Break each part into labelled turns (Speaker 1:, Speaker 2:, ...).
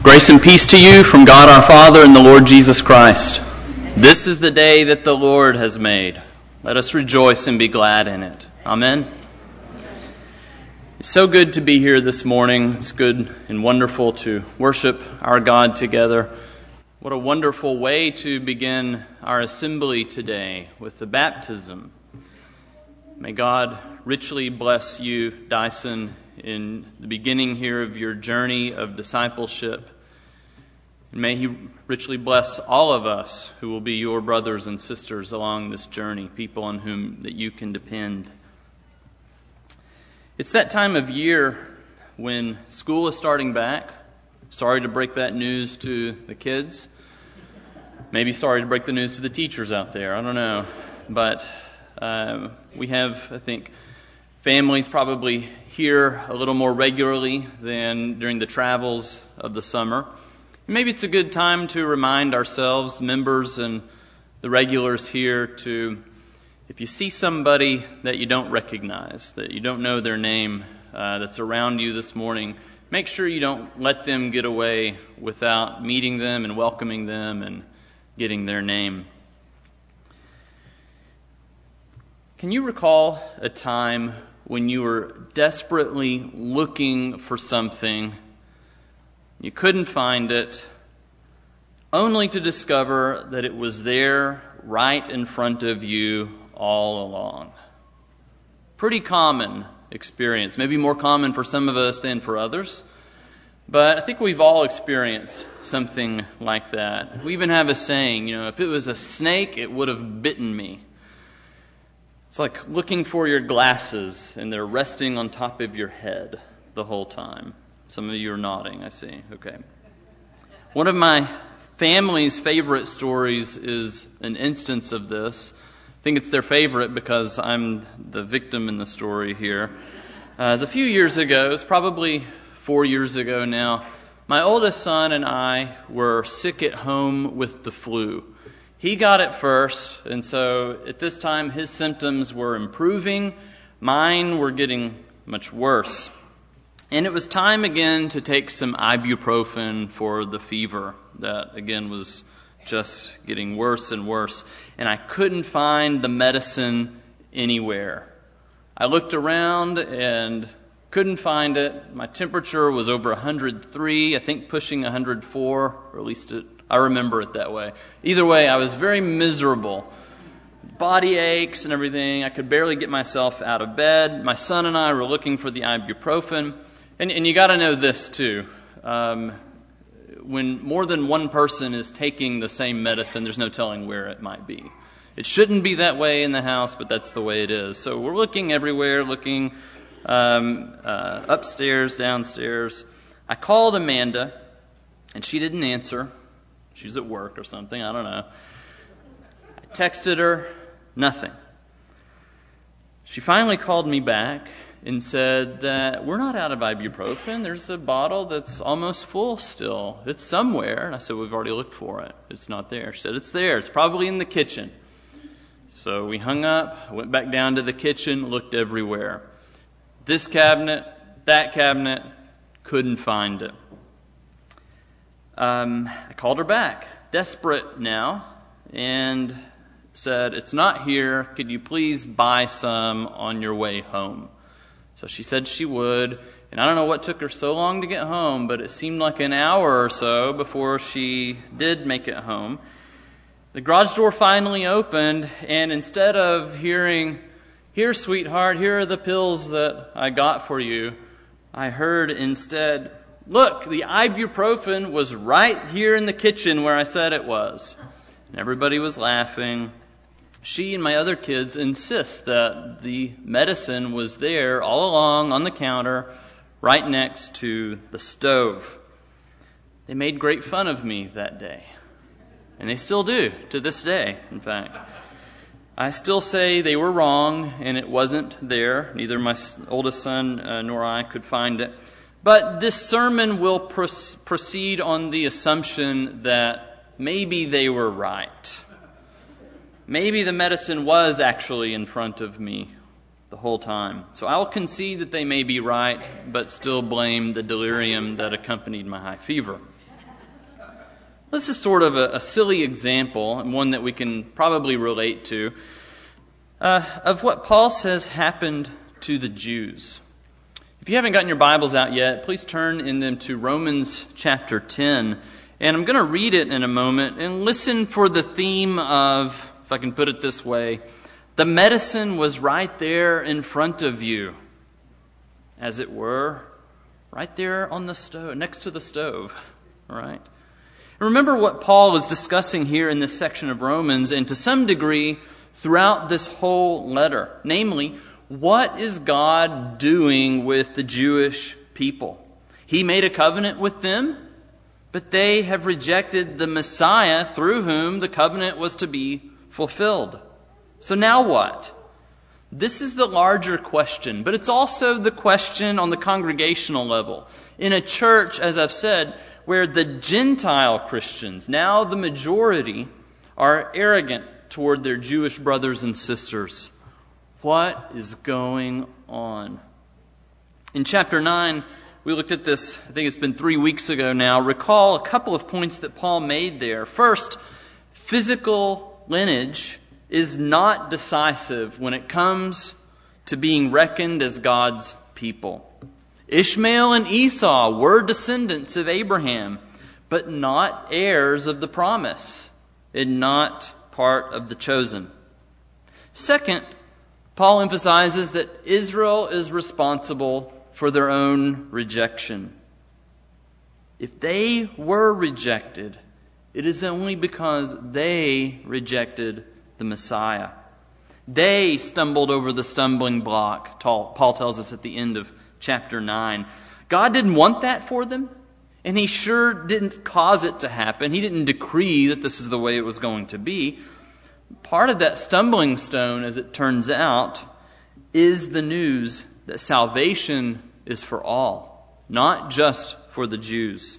Speaker 1: Grace and peace to you from God our Father and the Lord Jesus Christ. This is the day that the Lord has made. Let us rejoice and be glad in it. Amen. It's so good to be here this morning. It's good and wonderful to worship our God together. What a wonderful way to begin our assembly today with the baptism. May God richly bless you, Dyson, in the beginning here of your journey of discipleship. And may He richly bless all of us who will be your brothers and sisters along this journey, people on whom that you can depend. It's that time of year when school is starting back. Sorry to break that news to the kids. Maybe sorry to break the news to the teachers out there. I don't know. But we have, I think, families probably here a little more regularly than during the travels of the summer. Maybe it's a good time to remind ourselves, members and the regulars here, to, if you see somebody that you don't recognize, that you don't know their name, that's around you this morning, make sure you don't let them get away without meeting them and welcoming them and getting their name. Can you recall a time when you were desperately looking for something, you couldn't find it, only to discover that it was there right in front of you all along? Pretty common experience, maybe more common for some of us than for others, but I think we've all experienced something like that. We even have a saying, if it was a snake, it would have bitten me. It's like looking for your glasses and they're resting on top of your head the whole time. Some of you are nodding, I see. Okay. One of my family's favorite stories is an instance of this. I think it's their favorite because I'm the victim in the story here. It was a few years ago, it was probably 4 years ago now, my oldest son and I were sick at home with the flu. He got it first, and so at this time his symptoms were improving. Mine were getting much worse. And it was time again to take some ibuprofen for the fever that, again, was just getting worse and worse. And I couldn't find the medicine anywhere. I looked around and couldn't find it. My temperature was over 103, I think pushing 104, or at least I remember it that way. Either way, I was very miserable. Body aches and everything. I could barely get myself out of bed. My son and I were looking for the ibuprofen. And you got to know this too. When more than one person is taking the same medicine, there's no telling where it might be. It shouldn't be that way in the house, but that's the way it is. So we're looking everywhere, looking upstairs, downstairs. I called Amanda, and she didn't answer. She's at work or something, I don't know. I texted her, nothing. She finally called me back and said that we're not out of ibuprofen. There's a bottle that's almost full still. It's somewhere. And I said, we've already looked for it. It's not there. She said, it's there. It's probably in the kitchen. So we hung up, went back down to the kitchen, looked everywhere. This cabinet, that cabinet, couldn't find it. I called her back, desperate now, and said, it's not here. Could you please buy some on your way home? So she said she would, and I don't know what took her so long to get home, but it seemed like an hour or so before she did make it home. The garage door finally opened, and instead of hearing, here, sweetheart, here are the pills that I got for you, I heard instead, look, the ibuprofen was right here in the kitchen where I said it was. And everybody was laughing. She and my other kids insist that the medicine was there all along on the counter, right next to the stove. They made great fun of me that day. And they still do, to this day, in fact. I still say they were wrong, and it wasn't there. Neither my oldest son nor I could find it. But this sermon will proceed on the assumption that maybe they were right. Maybe the medicine was actually in front of me the whole time. So I will concede that they may be right, but still blame the delirium that accompanied my high fever. This is sort of a silly example, and one that we can probably relate to, of what Paul says happened to the Jews. If you haven't gotten your Bibles out yet, please turn in them to Romans chapter 10. And I'm going to read it in a moment and listen for the theme of, if I can put it this way, the medicine was right there in front of you, as it were, right there on the stove, next to the stove, all right? And remember what Paul is discussing here in this section of Romans, and to some degree throughout this whole letter, namely, what is God doing with the Jewish people? He made a covenant with them, but they have rejected the Messiah through whom the covenant was to be fulfilled. So now what? This is the larger question, but it's also the question on the congregational level. In a church, as I've said, where the Gentile Christians, now the majority, are arrogant toward their Jewish brothers and sisters. What is going on? In chapter 9, we looked at this, I think it's been 3 weeks ago now. Recall a couple of points that Paul made there. First, physical lineage is not decisive when it comes to being reckoned as God's people. Ishmael and Esau were descendants of Abraham, but not heirs of the promise, and not part of the chosen. Second, Paul emphasizes that Israel is responsible for their own rejection. If they were rejected, it is only because they rejected the Messiah. They stumbled over the stumbling block, Paul tells us at the end of chapter 9. God didn't want that for them, and He sure didn't cause it to happen. He didn't decree that this is the way it was going to be. Part of that stumbling stone, as it turns out, is the news that salvation is for all, not just for the Jews.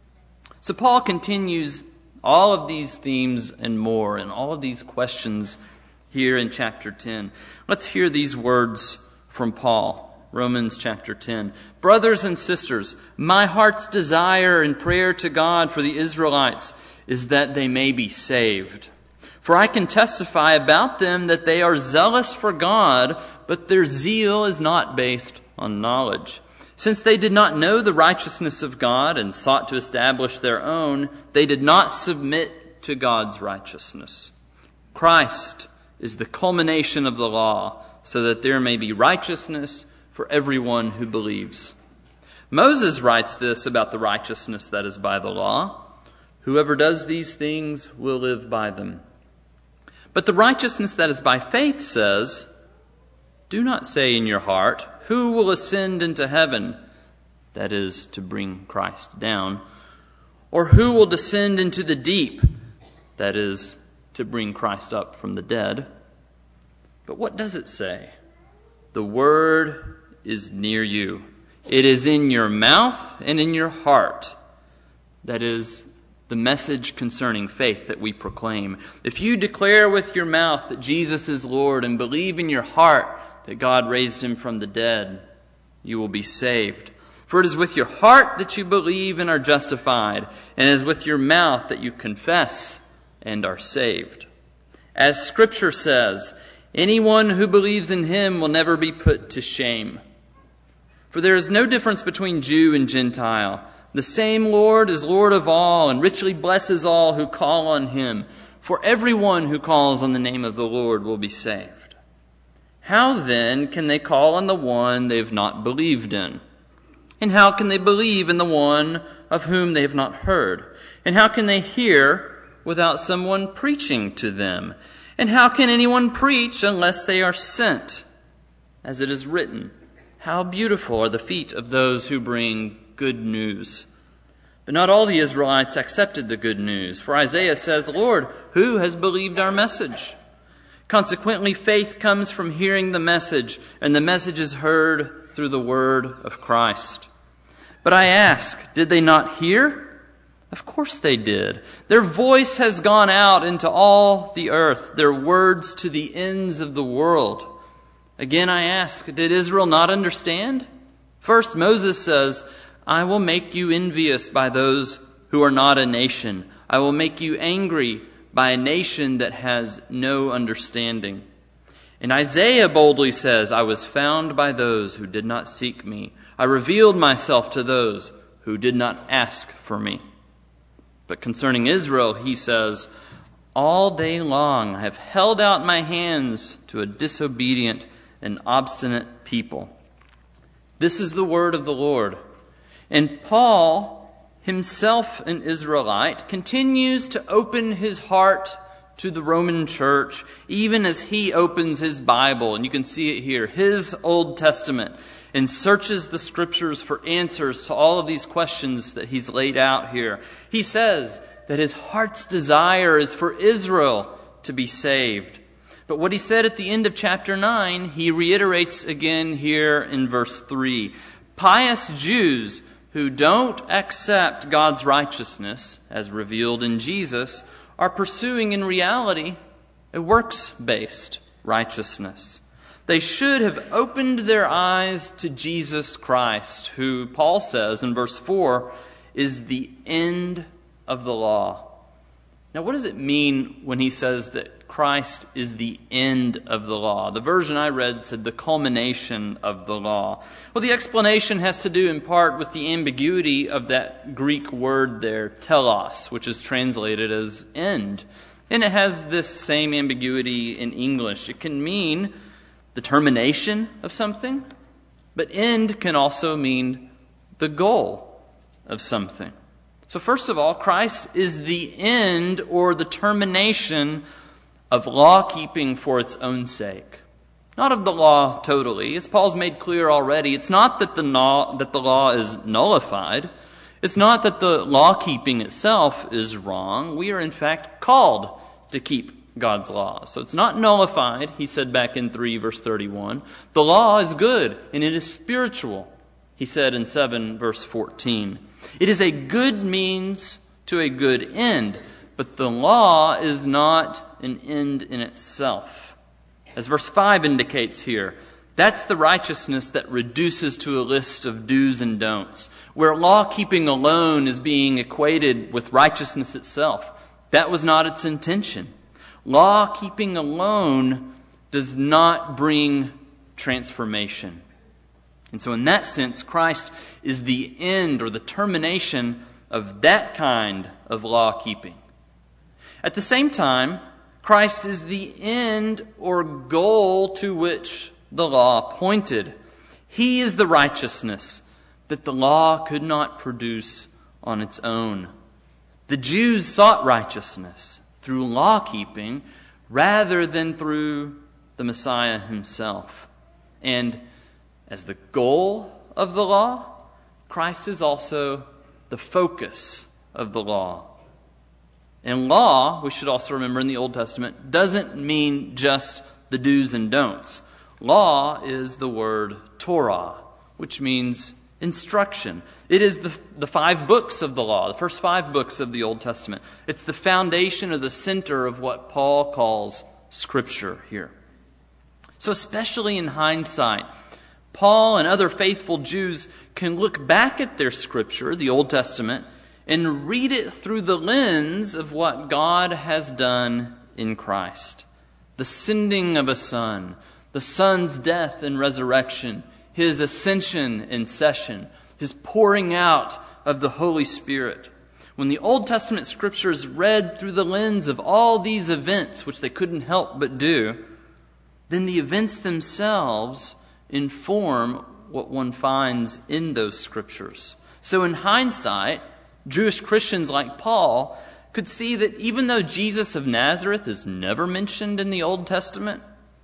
Speaker 1: So Paul continues all of these themes and more, and all of these questions here in chapter 10. Let's hear these words from Paul, Romans chapter 10. Brothers and sisters, my heart's desire and prayer to God for the Israelites is that they may be saved. For I can testify about them that they are zealous for God, but their zeal is not based on knowledge. Since they did not know the righteousness of God and sought to establish their own, they did not submit to God's righteousness. Christ is the culmination of the law, so that there may be righteousness for everyone who believes. Moses writes this about the righteousness that is by the law. Whoever does these things will live by them. But the righteousness that is by faith says, do not say in your heart, who will ascend into heaven? That is, to bring Christ down. Or who will descend into the deep? That is, to bring Christ up from the dead. But what does it say? The word is near you. It is in your mouth and in your heart. That is, the message concerning faith that we proclaim. If you declare with your mouth that Jesus is Lord and believe in your heart that God raised Him from the dead, you will be saved. For it is with your heart that you believe and are justified, and it is with your mouth that you confess and are saved. As Scripture says, anyone who believes in Him will never be put to shame. For there is no difference between Jew and Gentile. The same Lord is Lord of all and richly blesses all who call on Him. For everyone who calls on the name of the Lord will be saved. How then can they call on the one they have not believed in? And how can they believe in the one of whom they have not heard? And how can they hear without someone preaching to them? And how can anyone preach unless they are sent? As it is written, how beautiful are the feet of those who bring good news. But not all the Israelites accepted the good news. For Isaiah says, Lord, who has believed our message? Consequently, faith comes from hearing the message, and the message is heard through the word of Christ. But I ask, did they not hear? Of course they did. Their voice has gone out into all the earth, their words to the ends of the world. Again, I ask, did Israel not understand? First, Moses says, I will make you envious by those who are not a nation, I will make you angry by a nation that has no understanding. And Isaiah boldly says, I was found by those who did not seek me. I revealed myself to those who did not ask for me. But concerning Israel, he says, all day long I have held out my hands to a disobedient and obstinate people. This is the word of the Lord. And Paul, himself an Israelite, continues to open his heart to the Roman church, even as he opens his Bible, and you can see it here, his Old Testament, and searches the Scriptures for answers to all of these questions that he's laid out here. He says that his heart's desire is for Israel to be saved. But what he said at the end of chapter 9, he reiterates again here in verse 3. Pious Jews who don't accept God's righteousness, as revealed in Jesus, are pursuing in reality a works-based righteousness. They should have opened their eyes to Jesus Christ, who Paul says in verse 4 is the end of the law. Now, what does it mean when he says that Christ is the end of the law? The version I read said the culmination of the law. Well, the explanation has to do in part with the ambiguity of that Greek word there, telos, which is translated as end. And it has this same ambiguity in English. It can mean the termination of something, but end can also mean the goal of something. So first of all, Christ is the end or the termination of law-keeping for its own sake. Not of the law totally. As Paul's made clear already, it's not that the law is nullified. It's not that the law-keeping itself is wrong. We are in fact called to keep God's law. So it's not nullified, he said back in 3 verse 31. The law is good and it is spiritual, he said in 7 verse 14. It is a good means to a good end, but the law is not an end in itself. As verse 5 indicates here, that's the righteousness that reduces to a list of do's and don'ts, where law-keeping alone is being equated with righteousness itself. That was not its intention. Law-keeping alone does not bring transformation. And so in that sense, Christ is the end or the termination of that kind of law-keeping. At the same time, Christ is the end or goal to which the law pointed. He is the righteousness that the law could not produce on its own. The Jews sought righteousness through law-keeping rather than through the Messiah himself. And as the goal of the law, Christ is also the focus of the law. And law, we should also remember in the Old Testament, doesn't mean just the do's and don'ts. Law is the word Torah, which means instruction. It is the 5 books of the law, the first 5 books of the Old Testament. It's the foundation or the center of what Paul calls Scripture here. So especially in hindsight, Paul and other faithful Jews can look back at their Scripture, the Old Testament, and read it through the lens of what God has done in Christ. The sending of a Son, the Son's death and resurrection, His ascension and session, His pouring out of the Holy Spirit. When the Old Testament Scripture is read through the lens of all these events, which they couldn't help but do, then the events themselves inform what one finds in those Scriptures. So in hindsight, Jewish Christians like Paul could see that even though Jesus of Nazareth is never mentioned in the Old Testament,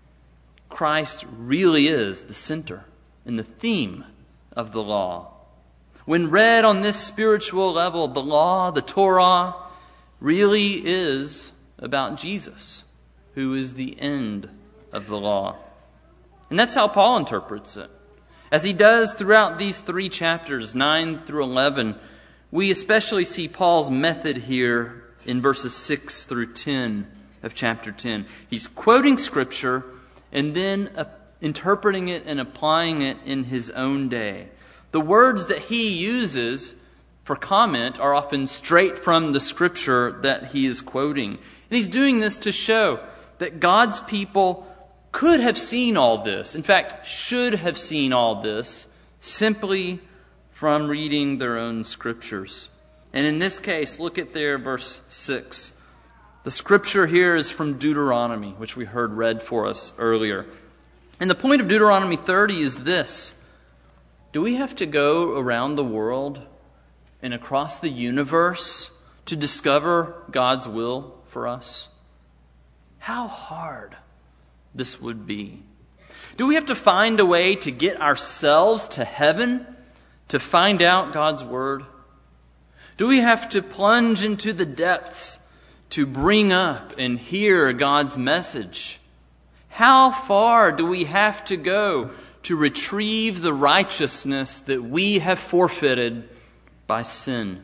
Speaker 1: Christ really is the center and the theme of the law. When read on this spiritual level, the law, the Torah, really is about Jesus, who is the end of the law. And that's how Paul interprets it. As he does throughout these 3 chapters, 9 through 11, we especially see Paul's method here in verses 6 through 10 of chapter 10. He's quoting Scripture and then interpreting it and applying it in his own day. The words that he uses for comment are often straight from the Scripture that he is quoting. And he's doing this to show that God's people could have seen all this, in fact, should have seen all this, simply from reading their own Scriptures. And in this case, look at there, verse 6. The Scripture here is from Deuteronomy, which we heard read for us earlier. And the point of Deuteronomy 30 is this. Do we have to go around the world and across the universe to discover God's will for us? How hard this would be. Do we have to find a way to get ourselves to heaven to find out God's Word? Do we have to plunge into the depths to bring up and hear God's message? How far do we have to go to retrieve the righteousness that we have forfeited by sin?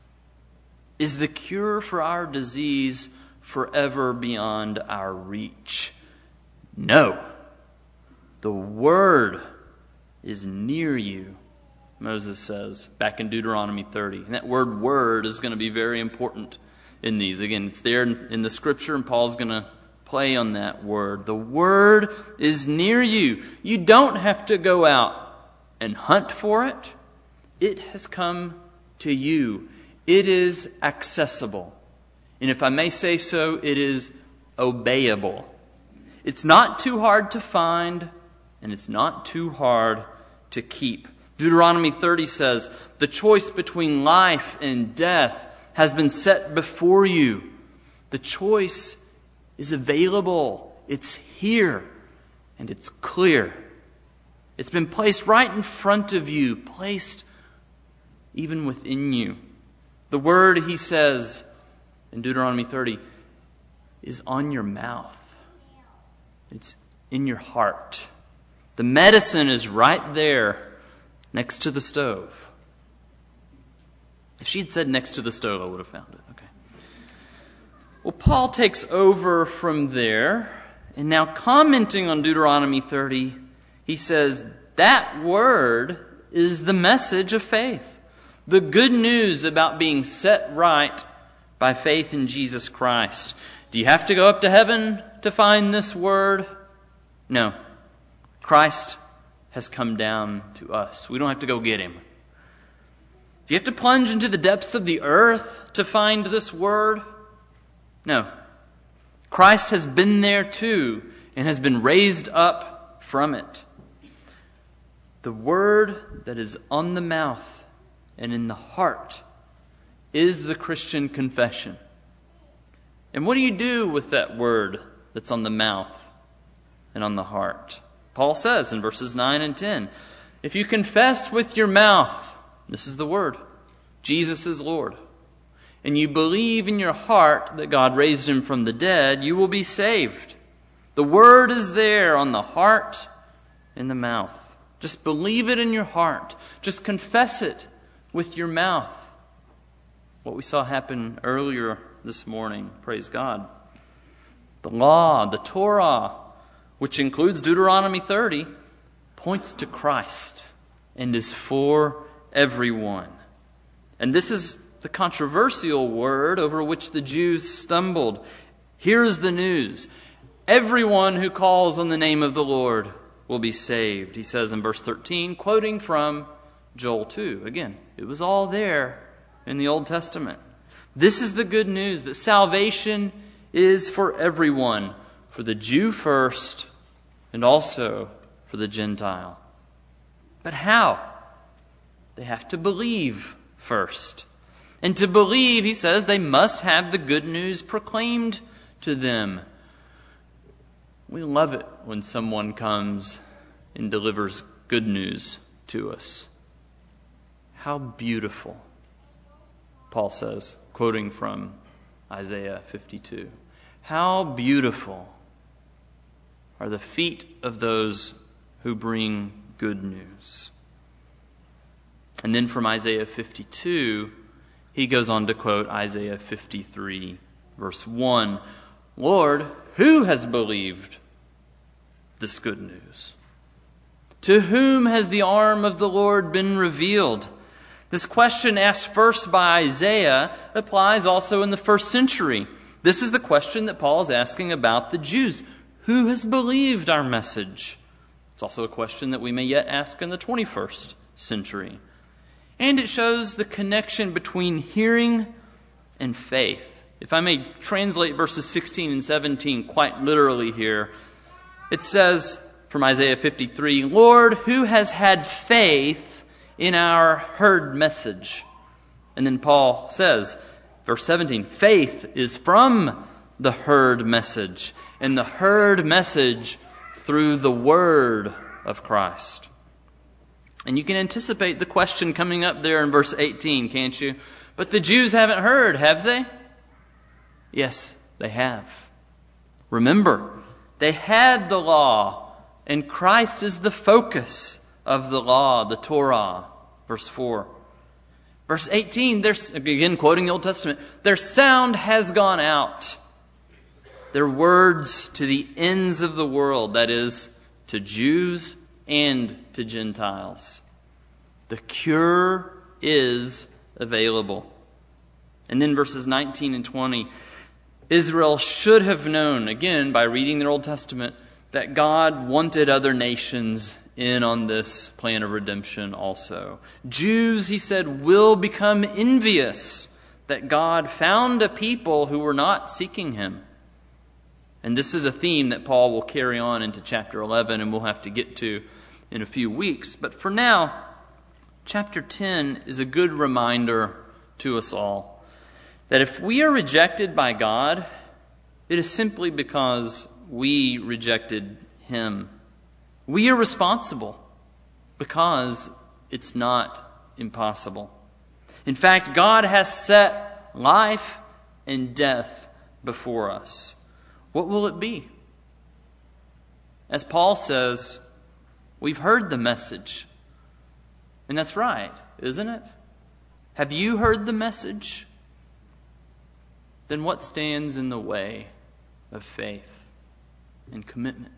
Speaker 1: Is the cure for our disease forever beyond our reach? No. The Word is near you, Moses says back in Deuteronomy 30. And that word is going to be very important in these. Again, it's there in the Scripture, and Paul's going to play on that word. The Word is near you. You don't have to go out and hunt for it. It has come to you. It is accessible. And if I may say so, it is obeyable. It's not too hard to find, and it's not too hard to keep. Deuteronomy 30 says, the choice between life and death has been set before you. The choice is available. It's here, and it's clear. It's been placed right in front of you, placed even within you. The word, he says in Deuteronomy 30, is on your mouth. It's in your heart. The medicine is right there next to the stove. If she had said next to the stove, I would have found it. Okay. Well, Paul takes over from there, and now commenting on Deuteronomy 30, he says that word is the message of faith. The good news about being set right by faith in Jesus Christ. Do you have to go up to heaven to find this word? No. Christ has come down to us. We don't have to go get him. Do you have to plunge into the depths of the earth to find this word? No. Christ has been there too and has been raised up from it. The word that is on the mouth and in the heart is the Christian confession. And what do you do with that word that's on the mouth and on the heart? Paul says in verses 9 and 10, if you confess with your mouth, this is the word, Jesus is Lord, and you believe in your heart that God raised him from the dead, you will be saved. The word is there on the heart and the mouth. Just believe it in your heart. Just confess it with your mouth. What we saw happen earlier this morning, praise God. The law, the Torah, which includes Deuteronomy 30, points to Christ and is for everyone. And this is the controversial word over which the Jews stumbled. Here's the news. Everyone who calls on the name of the Lord will be saved. He says in verse 13, quoting from Joel 2. Again, it was all there in the Old Testament. This is the good news, that salvation is for everyone, for the Jew first and also for the Gentile. But how? They have to believe first. And to believe, he says, they must have the good news proclaimed to them. We love it when someone comes and delivers good news to us. How beautiful, Paul says, quoting from Isaiah 52. How beautiful are the feet of those who bring good news. And then from Isaiah 52, he goes on to quote Isaiah 53, verse 1. Lord, who has believed this good news? To whom has the arm of the Lord been revealed? This question asked first by Isaiah applies also in the first century. This is the question that Paul is asking about the Jews. Who has believed our message? It's also a question that we may yet ask in the 21st century. And it shows the connection between hearing and faith. If I may translate verses 16 and 17 quite literally here, it says from Isaiah 53, Lord, who has had faith in our heard message? And then Paul says, verse 17, faith is from the heard message, and the heard message through the word of Christ. And you can anticipate the question coming up there in verse 18, can't you? But the Jews haven't heard, have they? Yes, they have. Remember, they had the law, and Christ is the focus of the law, the Torah. Verse 4. Verse 18, again quoting the Old Testament, their sound has gone out. Their words to the ends of the world, that is, to Jews and to Gentiles. The cure is available. And then verses 19 and 20, Israel should have known, again by reading their Old Testament, that God wanted other nations in on this plan of redemption also. Jews, he said, will become envious that God found a people who were not seeking him. And this is a theme that Paul will carry on into chapter 11 and we'll have to get to in a few weeks. But for now, chapter 10 is a good reminder to us all that if we are rejected by God, it is simply because we rejected him. We are responsible because it's not impossible. In fact, God has set life and death before us. What will it be? As Paul says, we've heard the message. And that's right, isn't it? Have you heard the message? Then what stands in the way of faith and commitment?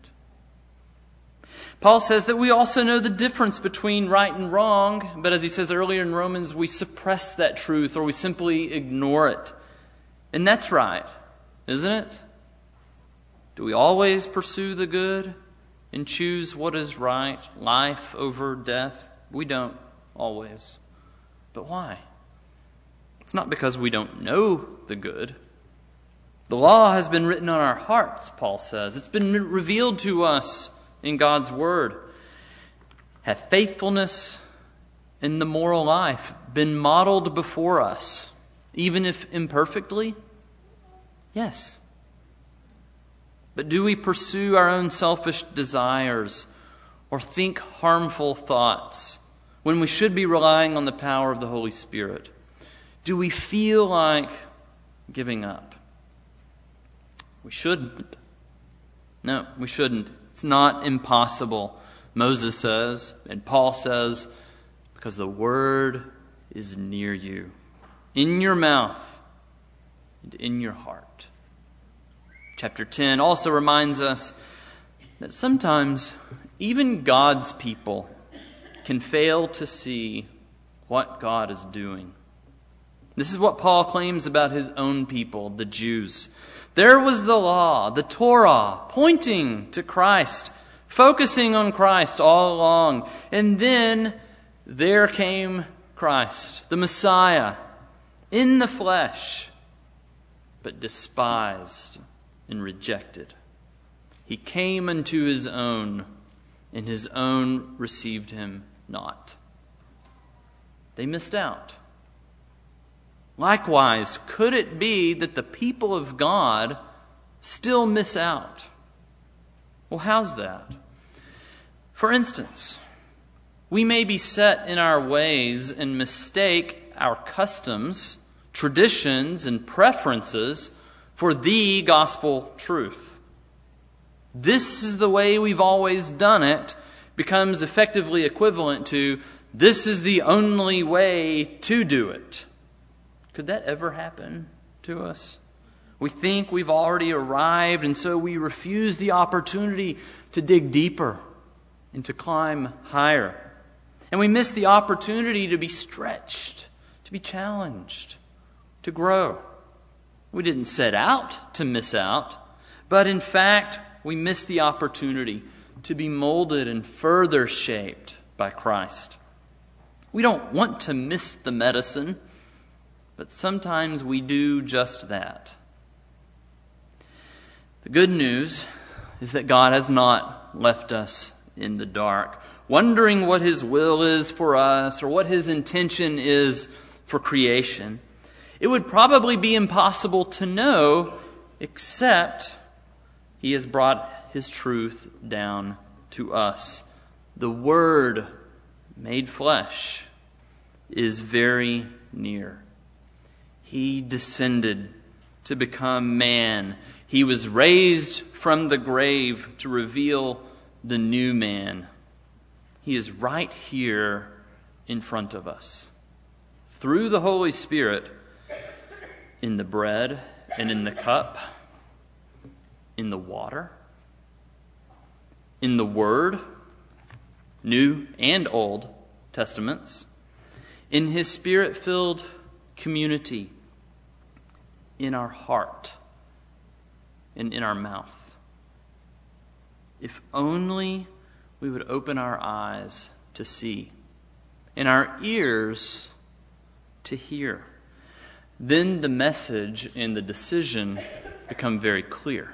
Speaker 1: Paul says that we also know the difference between right and wrong, but as he says earlier in Romans, we suppress that truth or we simply ignore it. And that's right, isn't it? Do we always pursue the good and choose what is right, life over death? We don't always. But why? It's not because we don't know the good. The law has been written on our hearts, Paul says. It's been revealed to us in God's Word. Have faithfulness in the moral life been modeled before us, even if imperfectly? Yes. But do we pursue our own selfish desires or think harmful thoughts when we should be relying on the power of the Holy Spirit? Do we feel like giving up? We shouldn't. No, we shouldn't. It's not impossible, Moses says, and Paul says, because the word is near you, in your mouth and in your heart. Chapter 10 also reminds us that sometimes even God's people can fail to see what God is doing. This is what Paul claims about his own people, the Jews. There was the law, the Torah, pointing to Christ, focusing on Christ all along. And then there came Christ, the Messiah, in the flesh, but despised and rejected. He came unto his own, and his own received him not. They missed out. Likewise, could it be that the people of God still miss out? Well, how's that? For instance, we may be set in our ways and mistake our customs, traditions, and preferences for the gospel truth. This is the way we've always done it becomes effectively equivalent to this is the only way to do it. Could that ever happen to us? We think we've already arrived, and so we refuse the opportunity to dig deeper and to climb higher. And we miss the opportunity to be stretched, to be challenged, to grow. We didn't set out to miss out, but in fact, we miss the opportunity to be molded and further shaped by Christ. We don't want to miss the medicine, but sometimes we do just that. The good news is that God has not left us in the dark, wondering what His will is for us or what His intention is for creation. It would probably be impossible to know, except He has brought His truth down to us. The Word made flesh is very near. He descended to become man. He was raised from the grave to reveal the new man. He is right here in front of us. Through the Holy Spirit, in the bread and in the cup, in the water, in the Word, New and Old Testaments, in His Spirit-filled community, in our heart, and in our mouth. If only we would open our eyes to see and our ears to hear, then the message and the decision become very clear.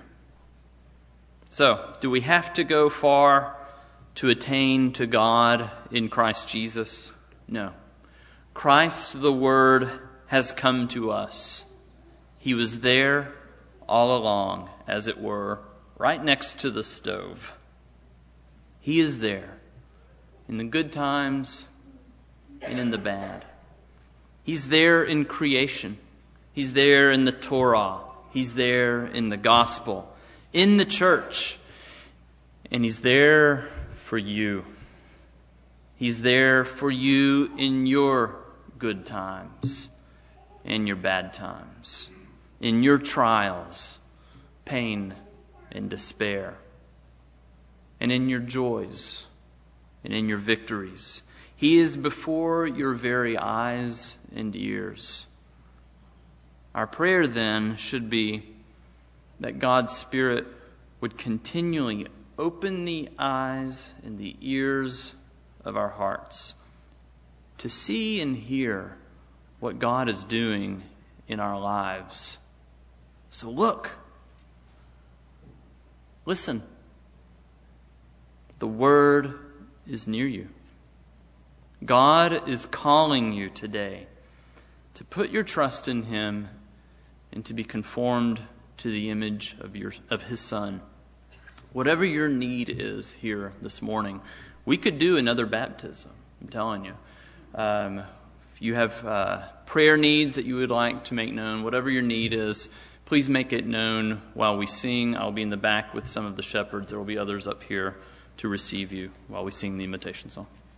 Speaker 1: So, do we have to go far to attain to God in Christ Jesus? No. Christ, the Word, has come to us. He was there all along, as it were, right next to the stove. He is there in the good times and in the bad. He's there in creation. He's there in the Torah. He's there in the gospel, in the church. And He's there for you. He's there for you in your good times and your bad times, in your trials, pain and despair, and in your joys and in your victories. He is before your very eyes and ears. Our prayer then should be that God's Spirit would continually open the eyes and the ears of our hearts to see and hear what God is doing in our lives. So look, listen. The Word is near you. God is calling you today to put your trust in Him and to be conformed to the image of His Son. Whatever your need is here this morning, we could do another baptism, I'm telling you. If you have prayer needs that you would like to make known, whatever your need is, please make it known while we sing. I'll be in the back with some of the shepherds. There will be others up here to receive you while we sing the invitation song.